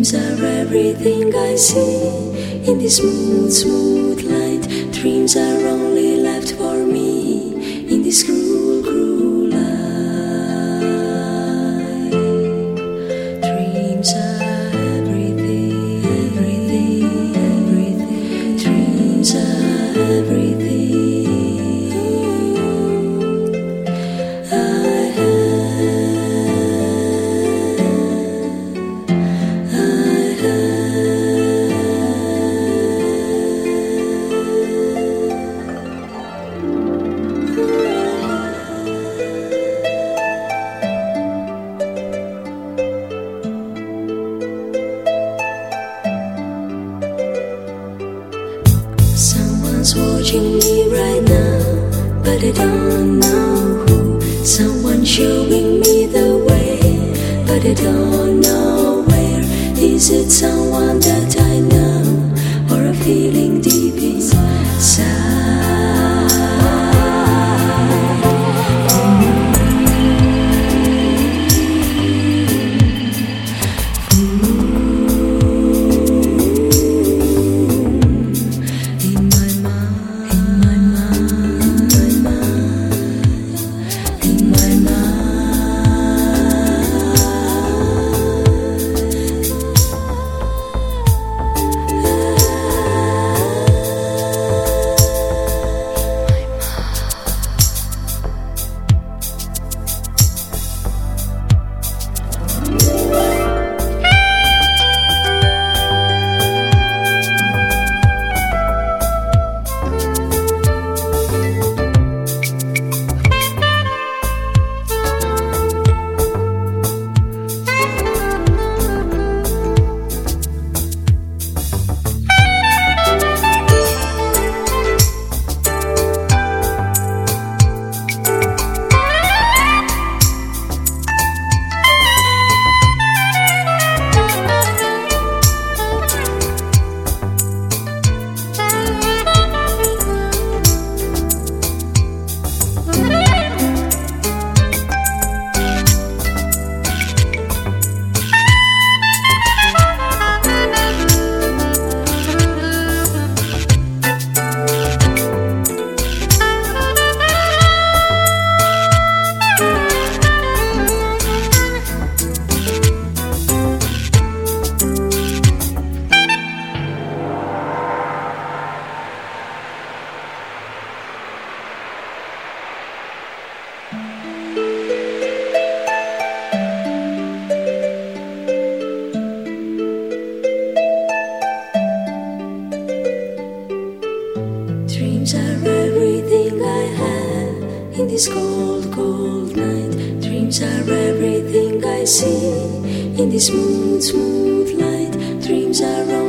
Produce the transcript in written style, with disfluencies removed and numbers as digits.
Dreams are everything I see in this smooth, smooth light. Dreams are only left for me in this cruel, cruel life. Dreams are everything, everything, everything. Dreams are everything. Someone's watching me right now, but I don't know who. Someone showing me the way, but I don't know where. Is it someone that I know, or a feeling deep inside? Dreams are everything I have in this cold, cold night. Dreams are everything I see in this smooth, smooth light. Dreams are